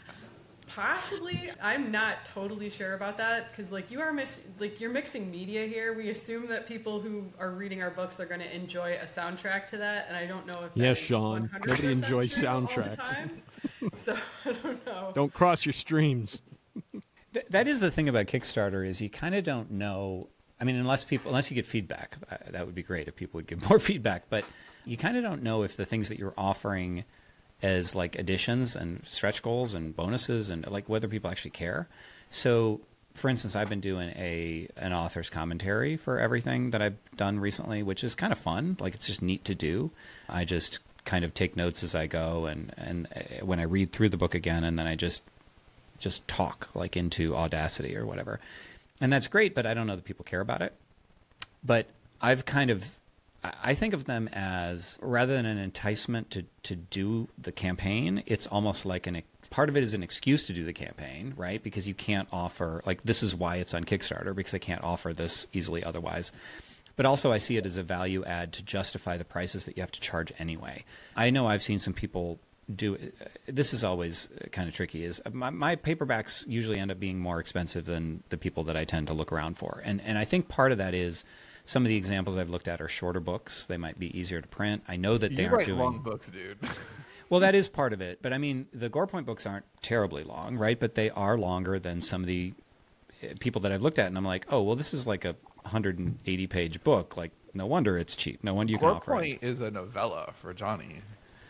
Possibly. I'm not totally sure about that, because like you're mixing media here. We assume that people who are reading our books are going to enjoy a soundtrack to that, and I don't know if yes, Sean. Nobody enjoys soundtracks. So I don't know. Don't cross your streams. That is the thing about Kickstarter, is you kind of don't know. I mean, unless you get feedback, that would be great if people would give more feedback. But you kind of don't know if the things that you're offering as like additions and stretch goals and bonuses, and like whether people actually care. So, for instance, I've been doing an author's commentary for everything that I've done recently, which is kind of fun. Like, it's just neat to do. I just kind of take notes as I go, and when I read through the book again, and then I just talk like into Audacity or whatever. And that's great, but I don't know that people care about it. But I think of them as, rather than an enticement to do the campaign, it's almost like part of it is an excuse to do the campaign, right? Because you can't offer, like, this is why it's on Kickstarter, because I can't offer this easily otherwise. But also I see it as a value add to justify the prices that you have to charge anyway. I know I've seen some people do this is always kind of tricky, is my paperbacks usually end up being more expensive than the people that I tend to look around for. And I think part of that is some of the examples I've looked at are shorter books. They might be easier to print. I know that they aren't doing long books, dude. Well, that is part of it. But I mean, the Gorepoint books aren't terribly long, right? But they are longer than some of the people that I've looked at. And I'm like, oh, well, this is like a 180-page book. Like, no wonder it's cheap. No wonder you can offer it. Gorepoint is a novella for Johnny.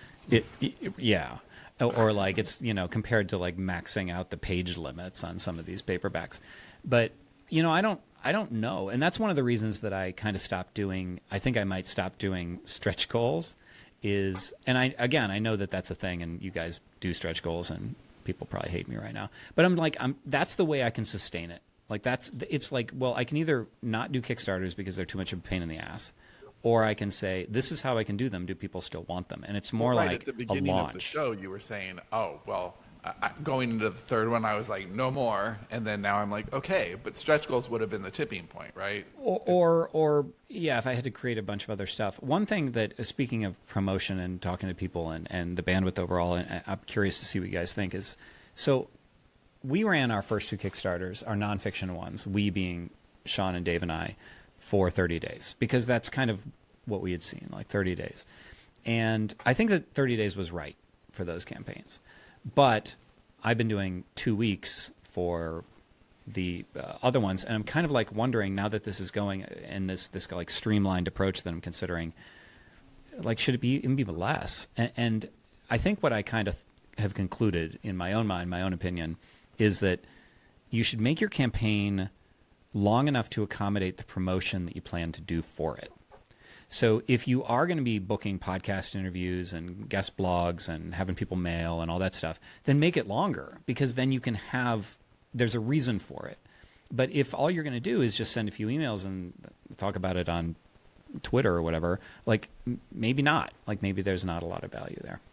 Yeah. Or like it's, compared to like maxing out the page limits on some of these paperbacks. But, I don't know. And that's one of the reasons that I kind of stopped doing, I think I might stop doing stretch goals is, and I know that that's a thing, and you guys do stretch goals and people probably hate me right now, but I'm like, that's the way I can sustain it. Like it's like, well, I can either not do Kickstarters because they're too much of a pain in the ass, or I can say, this is how I can do them. Do people still want them? And it's more Right like at the a beginning launch. of the show, you were saying, "Oh, well." Going into the third one, I was like, "No more," and then now I'm like, "Okay." But stretch goals would have been the tipping point, right? Or yeah, if I had to create a bunch of other stuff. One thing that, speaking of promotion and talking to people and the bandwidth overall, and I'm curious to see what you guys think is, so we ran our first two Kickstarters, our nonfiction ones, we being Sean and Dave and I, for 30 days, because that's kind of what we had seen, like 30 days. And I think that 30 days was right for those campaigns. But I've been doing 2 weeks for the other ones, and I'm kind of like wondering, now that this is going in this like streamlined approach that I'm considering, like, should it be even be less? And I think what I kind of have concluded in my own mind, my own opinion, is that you should make your campaign long enough to accommodate the promotion that you plan to do for it. So if you are going to be booking podcast interviews and guest blogs and having people mail and all that stuff, then make it longer, because then you can have, there's a reason for it. But if all you're going to do is just send a few emails and talk about it on Twitter or whatever, like maybe not. Like maybe there's not a lot of value there.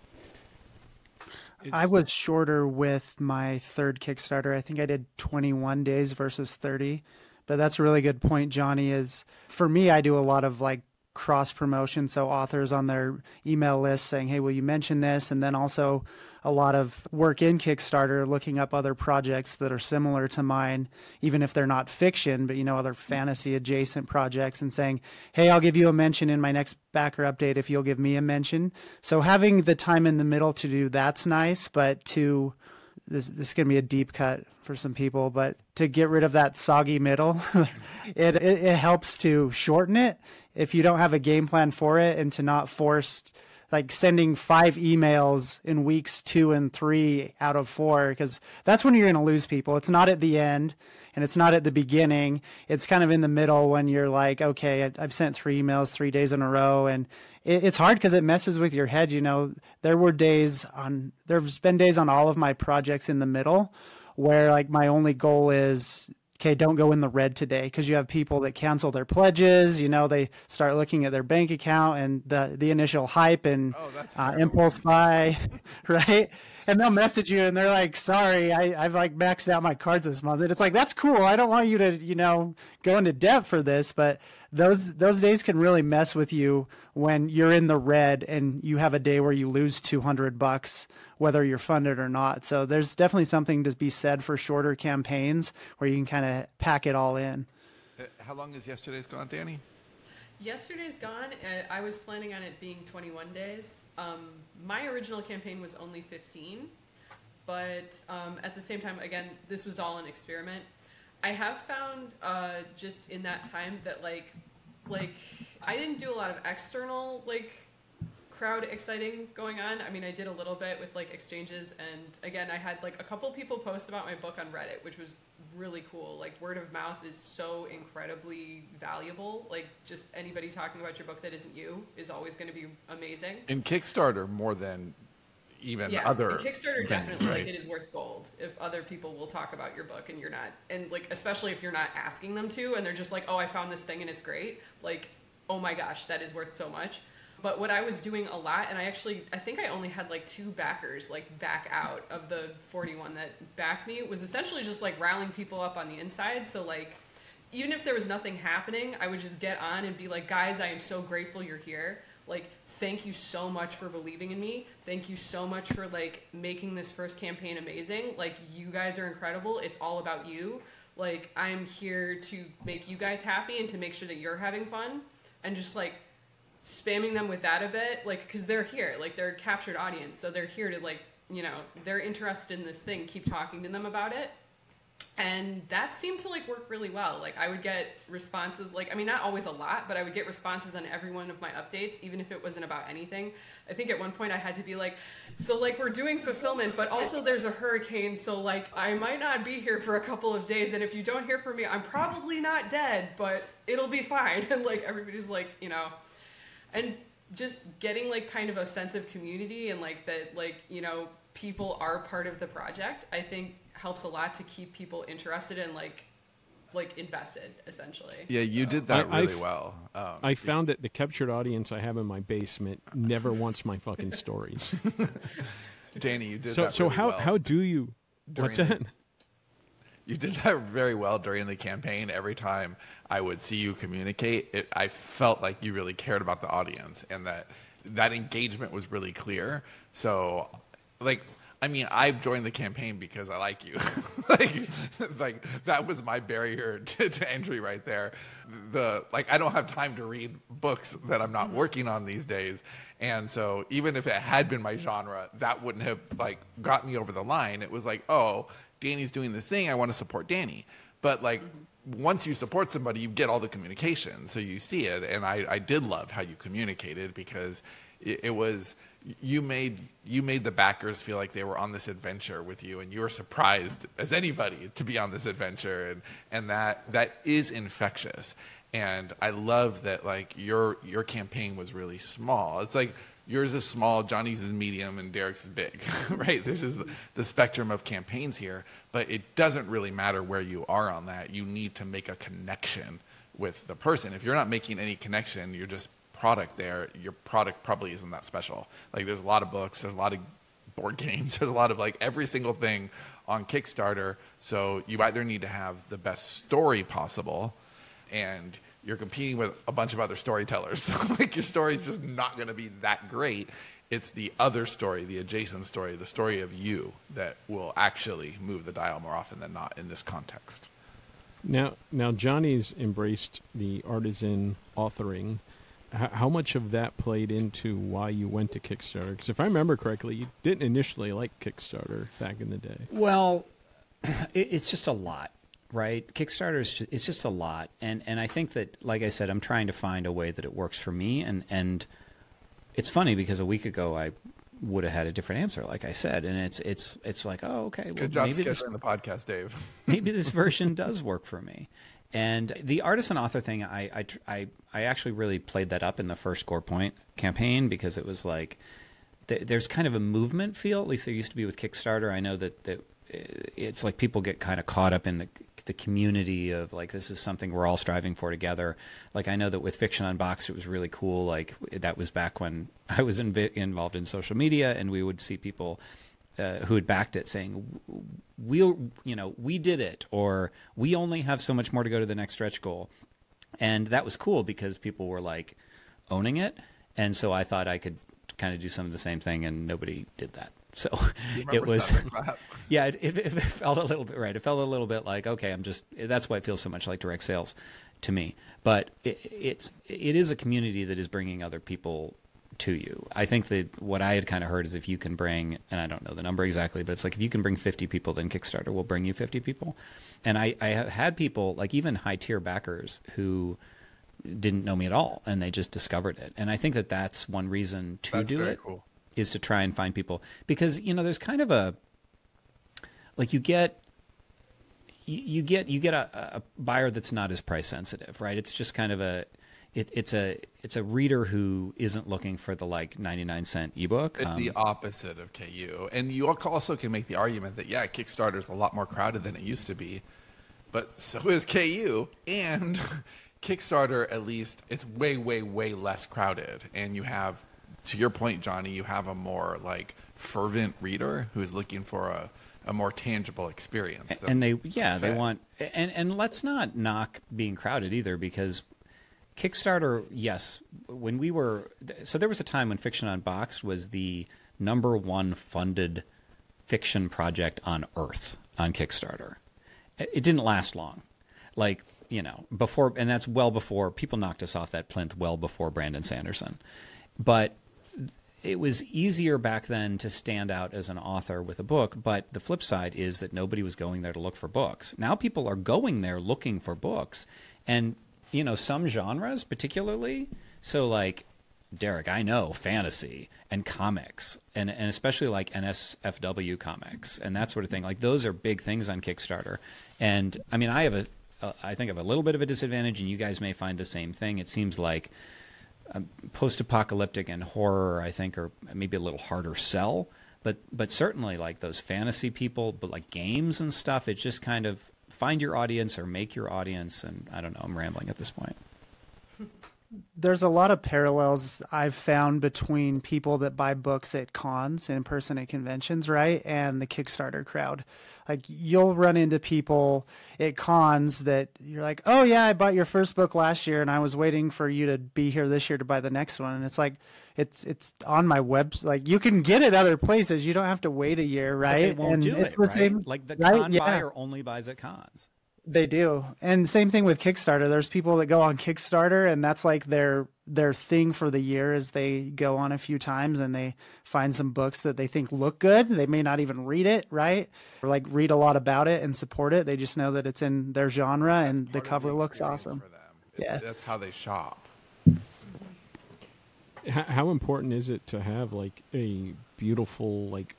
I was shorter with my third Kickstarter. I think I did 21 days versus 30. But that's a really good point, Johnny, is for me, I do a lot of like cross promotion. So authors on their email list saying, hey, will you mention this? And then also a lot of work in Kickstarter, looking up other projects that are similar to mine, even if they're not fiction, but, other fantasy adjacent projects, and saying, hey, I'll give you a mention in my next backer update if you'll give me a mention. So having the time in the middle to do that's nice, but this is going to be a deep cut for some people, but to get rid of that soggy middle, it helps to shorten it if you don't have a game plan for it, and to not force like sending 5 emails in weeks 2 and 3 out of 4, because that's when you're going to lose people. It's not at the end and it's not at the beginning. It's kind of in the middle when you're like, okay, I've sent 3 emails 3 days in a row, and it's hard because it messes with your head. There's been days on all of my projects in the middle where like my only goal is, okay, don't go in the red today, because you have people that cancel their pledges. They start looking at their bank account and the initial hype and impulse buy, right? And they'll message you and they're like, sorry, I've like maxed out my cards this month. And it's like, that's cool. I don't want you to, go into debt for this, but those days can really mess with you when you're in the red and you have a day where you lose $200, whether you're funded or not. So there's definitely something to be said for shorter campaigns where you can kind of pack it all in. How long is yesterday's gone, Danny? Yesterday's gone. I was planning on it being 21 days. My original campaign was only 15, but at the same time, again, this was all an experiment. I have found just in that time that like I didn't do a lot of external crowd exciting going on. I mean, I did a little bit with exchanges, and again, I had a couple people post about my book on Reddit, which was really cool. Word of mouth is so incredibly valuable. Just anybody talking about your book that isn't you is always going to be amazing. In Kickstarter, more than even other. In Kickstarter, venues, definitely, right? it is worth gold if other people will talk about your book and you're not, and especially if you're not asking them to, and they're just like, oh, I found this thing and it's great. Oh my gosh, that is worth so much. But what I was doing a lot, and I think I only had 2 backers back out of the 41 that backed me, was essentially just rallying people up on the inside. So even if there was nothing happening, I would just get on and be like, guys, I am so grateful you're here. Thank you so much for believing in me. Thank you so much for making this first campaign amazing. You guys are incredible. It's all about you. I'm here to make you guys happy and to make sure that you're having fun, and just spamming them with that a bit, because they're here, they're a captured audience, so they're here to they're interested in this thing, keep talking to them about it. And that seemed to work really well. I would get responses, not always a lot, but I would get responses on every one of my updates, even if it wasn't about anything. I think at one point I had to be so we're doing fulfillment, but also there's a hurricane, so I might not be here for a couple of days, and if you don't hear from me, I'm probably not dead, but it'll be fine. And everybody's and just getting like kind of a sense of community and like that, like, you know, people are part of the project, I think helps a lot to keep people interested and like invested, essentially. Yeah, you did that really well. I found that the captured audience I have in my basement never wants my fucking stories. Danny, you did So that really well. how do you? During What's that? You did that very well during the campaign. Every time I would see you communicate, I felt like you really cared about the audience and that engagement was really clear. So, like, I mean, I've joined the campaign because I like you. like that was my barrier to entry right there. I don't have time to read books that I'm not working on these days. And so even if it had been my genre, that wouldn't have like got me over the line. It was like, oh, Danny's doing this thing, I want to support Danny. But like once you support somebody, you get all the communication. So you see it. And I did love how you communicated because it was you made the backers feel like they were on this adventure with you, and you were surprised as anybody to be on this adventure, and that is infectious. And I love that like your campaign was really small. It's like yours is small, Johnny's is medium, and Derek's is big, right? This is the spectrum of campaigns here, but it doesn't really matter where you are on that. You need to make a connection with the person. If you're not making any connection, you're just product there, your product probably isn't that special. Like there's a lot of books, there's a lot of board games, there's a lot of like every single thing on Kickstarter. So you either need to have the best story possible and you're competing with a bunch of other storytellers. So like your story's just not going to be that great. It's the other story, the adjacent story, the story of you that will actually move the dial more often than not in this context. Now Johnny's embraced the artisan authoring. How much of that played into why you went to Kickstarter? Because if I remember correctly, you didn't initially like Kickstarter back in the day. Well, it's just a lot, right? Kickstarter it's just a lot, and I think that, like I said, I'm trying to find a way that it works for me, and it's funny because a week ago I would have had a different answer, like I said, and it's like, oh, okay, well, good job maybe scheduling the podcast, Dave. Maybe this version does work for me. And the artisan author thing, I actually really played that up in the first Score Point campaign because it was like there's kind of a movement feel. At least there used to be with Kickstarter. I know that it's like people get kind of caught up in the community of like this is something we're all striving for together. Like I know that with Fiction Unboxed, it was really cool. Like that was back when I was involved in social media, and we would see people who had backed it saying, we did it, or we only have so much more to go to the next stretch goal. And that was cool because people were like owning it. And so I thought I could kind of do some of the same thing, and nobody did that. So it was, yeah, it felt a little bit, right. It felt a little bit like, okay, that's why it feels so much like direct sales to me. But it is a community that is bringing other people to you. I think that what I had kind of heard is if you can bring, and I don't know the number exactly, but it's like if you can bring 50 people, then Kickstarter will bring you 50 people. And I have had people, like even high tier backers, who didn't know me at all, and they just discovered it. And I think that that's one reason to do it, cool, is to try and find people, because there's kind of a like you get a buyer that's not as price sensitive, right? It's just kind of it's a reader who isn't looking for the like 99-cent ebook. It's the opposite of KU. And you also can make the argument that, yeah, Kickstarter's a lot more crowded than it used to be, but so is KU. And Kickstarter, at least, it's way, way, way less crowded. And you have, to your point, Johnny, you have a more like fervent reader who is looking for a more tangible experience. And they want, and let's not knock being crowded either, because Kickstarter, yes, so there was a time when Fiction Unboxed was the #1 funded fiction project on Earth on Kickstarter. It didn't last long. Like, before, and that's well before, people knocked us off that plinth well before Brandon Sanderson. But it was easier back then to stand out as an author with a book, but the flip side is that nobody was going there to look for books. Now people are going there looking for books, and some genres particularly. So like, Derek, I know fantasy and comics and especially like NSFW comics and that sort of thing. Like those are big things on Kickstarter. And I mean, I think I have a little bit of a disadvantage, and you guys may find the same thing. It seems like post-apocalyptic and horror, I think, are maybe a little harder sell. But certainly like those fantasy people, but like games and stuff, it's just kind of find your audience or make your audience. And I don't know, I'm rambling at this point. There's a lot of parallels I've found between people that buy books at cons, in person at conventions, right? And the Kickstarter crowd. Like you'll run into people at cons that you're like, oh yeah, I bought your first book last year and I was waiting for you to be here this year to buy the next one. And it's like, it's on my web. Like you can get it other places. You don't have to wait a year, right? But they won't and do it's it, the right? same, Like the right? con Yeah. buyer only buys at cons. They do. And same thing with Kickstarter. There's people that go on Kickstarter and that's like their thing for the year is they go on a few times and they find some books that they think look good. They may not even read it, right? Or like read a lot about it and support it. They just know that it's in their genre and the Part of cover looks experience awesome. for them. Yeah. That's how they shop. How important is it to have like a beautiful like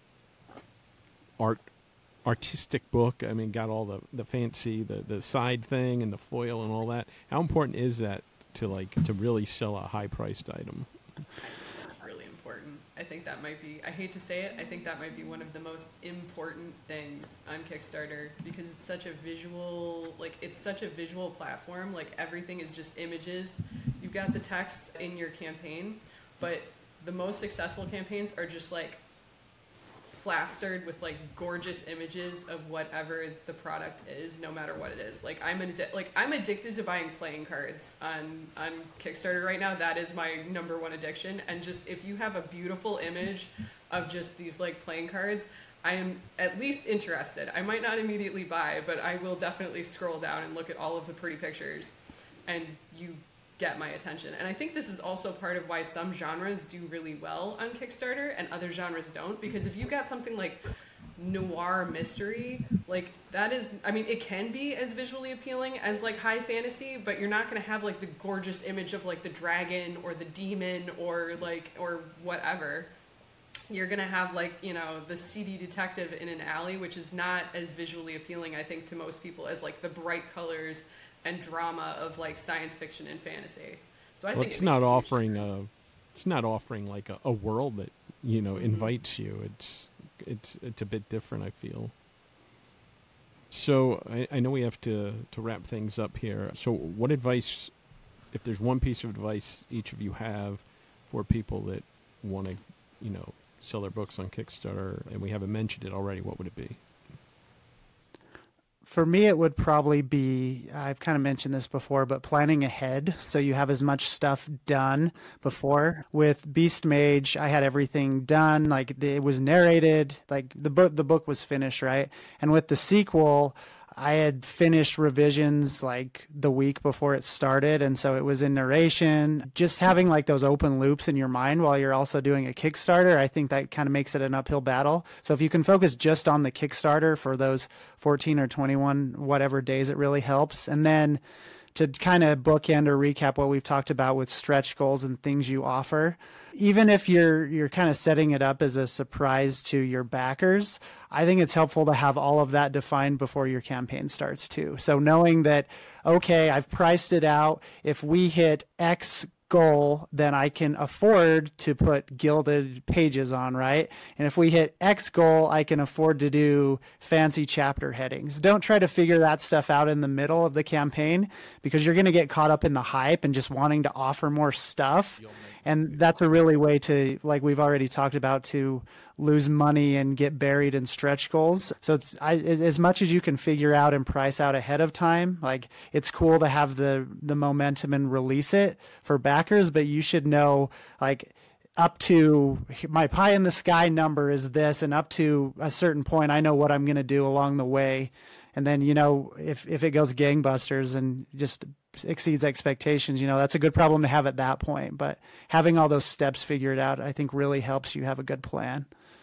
artistic book? I mean, got all the fancy the side thing and the foil and all that. How important is that to really sell a high priced item? It's really important. I think that might be, I hate to say it, I think that might be one of the most important things on Kickstarter because it's such a visual, it's such a visual platform. Like everything is just images. You've got the text in your campaign, but the most successful campaigns are just like plastered with like gorgeous images of whatever the product is, no matter what it is. Like I'm addicted to buying playing cards on Kickstarter right now. That is my number one addiction. And just if you have a beautiful image of just these like playing cards, I am at least interested. I might not immediately buy, but I will definitely scroll down and look at all of the pretty pictures, and you get my attention. And I think this is also part of why some genres do really well on Kickstarter and other genres don't, because if you got something like noir mystery, like that is, I mean, it can be as visually appealing as like high fantasy, but you're not going to have like the gorgeous image of like the dragon or the demon or whatever. You're going to have like, you know, the seedy detective in an alley, which is not as visually appealing, I think, to most people as like the bright colors and drama of like science fiction and fantasy. So I think it's not offering like a world that, you know, invites you. It's a bit different, I feel. So I know we have to wrap things up here. So what advice, if there's one piece of advice each of you have for people that want to, you know, sell their books on Kickstarter, and we haven't mentioned it already, what would it be? For me, it would probably be, I've kind of mentioned this before, but planning ahead so you have as much stuff done before. With Beast Mage, I had everything done. Like it was narrated, like the book was finished, right? And with the sequel, I had finished revisions like the week before it started. And so it was in narration. Just having like those open loops in your mind while you're also doing a Kickstarter, I think that kind of makes it an uphill battle. So if you can focus just on the Kickstarter for those 14 or 21, whatever days, it really helps. And then to kind of bookend or recap what we've talked about with stretch goals and things you offer, even if you're kind of setting it up as a surprise to your backers, I think it's helpful to have all of that defined before your campaign starts too. So knowing that, okay, I've priced it out. If we hit X goal, then I can afford to put gilded pages on, right? And if we hit X goal, I can afford to do fancy chapter headings. Don't try to figure that stuff out in the middle of the campaign because you're going to get caught up in the hype and just wanting to offer more stuff. And that's a really way to, like we've already talked about, to lose money and get buried in stretch goals. So it's as much as you can figure out and price out ahead of time. Like it's cool to have the momentum and release it for backers, but you should know like up to my pie in the sky number is this, and up to a certain point, I know what I'm going to do along the way. And then, you know, if it goes gangbusters and just exceeds expectations, you know, that's a good problem to have at that point. But having all those steps figured out, I think really helps you have a good plan.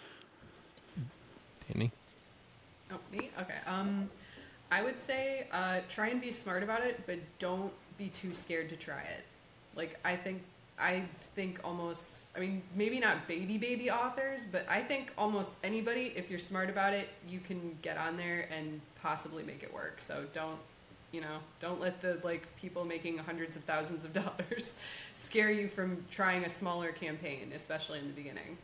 Danny? Oh, me? Okay. I would say try and be smart about it, but don't be too scared to try it. Like, I think almost, I mean, maybe not baby authors, but I think almost anybody, if you're smart about it, you can get on there and possibly make it work. So don't don't let the people making hundreds of thousands of dollars scare you from trying a smaller campaign, especially in the beginning.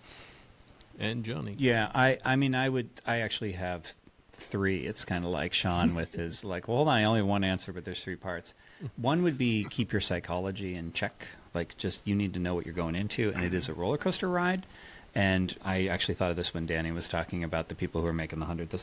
And Johnny. Yeah, I actually have 3. It's kind of like Sean with his well, hold on, I only have one answer, but there's 3 parts. One would be keep your psychology in check. Just you need to know what you're going into, and it is a roller coaster ride. And I actually thought of this when Danny was talking about the people who are making the hundreds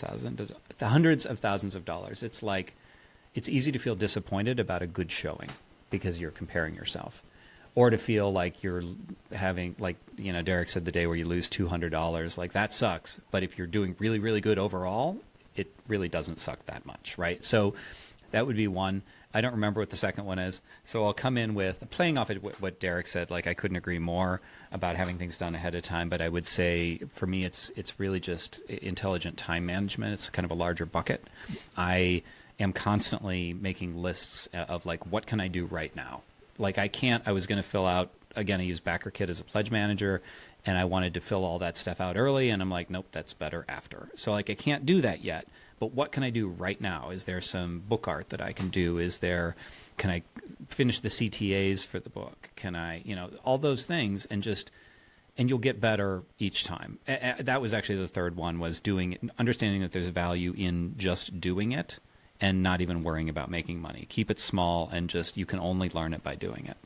of thousands of dollars. It's it's easy to feel disappointed about a good showing because you're comparing yourself, or to feel like you're having, Derek said the day where you lose $200, that sucks. But if you're doing really, really good overall, it really doesn't suck that much, right? So that would be one. I don't remember what the second one is. So I'll come in with, playing off of what Derek said, I couldn't agree more about having things done ahead of time. But I would say for me, it's really just intelligent time management. It's kind of a larger bucket. I am constantly making lists of what can I do right now? I was going to fill out, again, I use BackerKit as a pledge manager, and I wanted to fill all that stuff out early. And I'm like, nope, that's better after. So I can't do that yet. But what can I do right now? Is there some book art that I can do? Can I finish the CTAs for the book? Can I, all those things, and you'll get better each time. That was actually the third one, was understanding that there's value in just doing it and not even worrying about making money. Keep it small, and you can only learn it by doing it.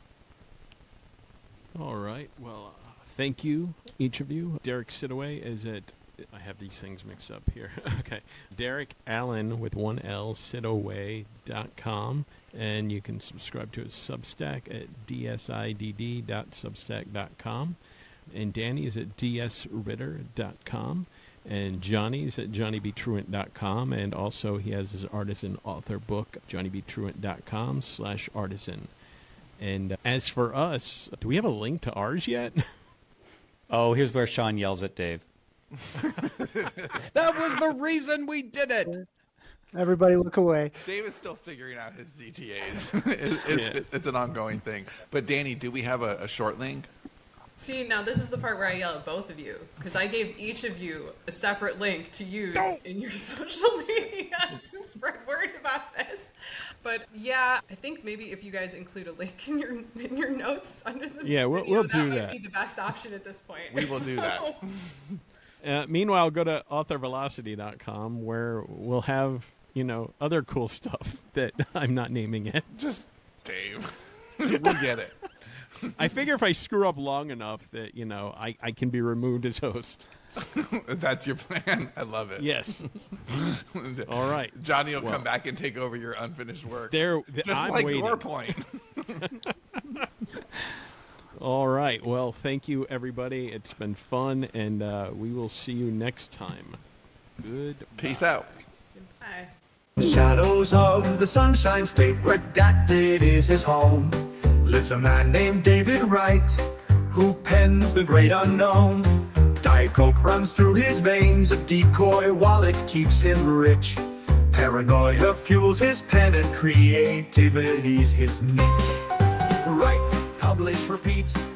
All right. Well, thank you, each of you. Derek Sidaway is at, I have these things mixed up here. Okay. Derek Allen with 1 L, sidaway.com. And you can subscribe to his Substack at dsidd.substack.com. And Danny is at dsritter.com. And Johnny's at johnnybtruant.com. And also he has his artisan author book, johnnybtruant.com/artisan. And as for us, do we have a link to ours yet? Oh, here's where Sean yells at Dave. That was the reason we did it. Everybody look away. Dave is still figuring out his ZTAs. It's an ongoing thing. But Danny, do we have a short link? See, now this is the part where I yell at both of you, because I gave each of you a separate link to use in your social media to spread word about this. But yeah, I think maybe if you guys include a link in your notes under the video, we'll do that. That might be the best option at this point. We will do that. Meanwhile, go to authorvelocity.com where we'll have, other cool stuff that I'm not naming yet. Just Dave. We'll get it. I figure if I screw up long enough that, I can be removed as host. That's your plan? I love it. Yes. All right. Johnny will come back and take over your unfinished work. I'm like waiting. your point. All right. Well, thank you, everybody. It's been fun, and we will see you next time. Goodbye. Peace out. Bye. The shadows of the Sunshine State, redacted is his home. Lives a man named David Wright, who pens the great unknown. Diet Coke runs through his veins, a decoy wallet keeps him rich. Paranoia fuels his pen, and creativity's his niche. Write, publish, repeat.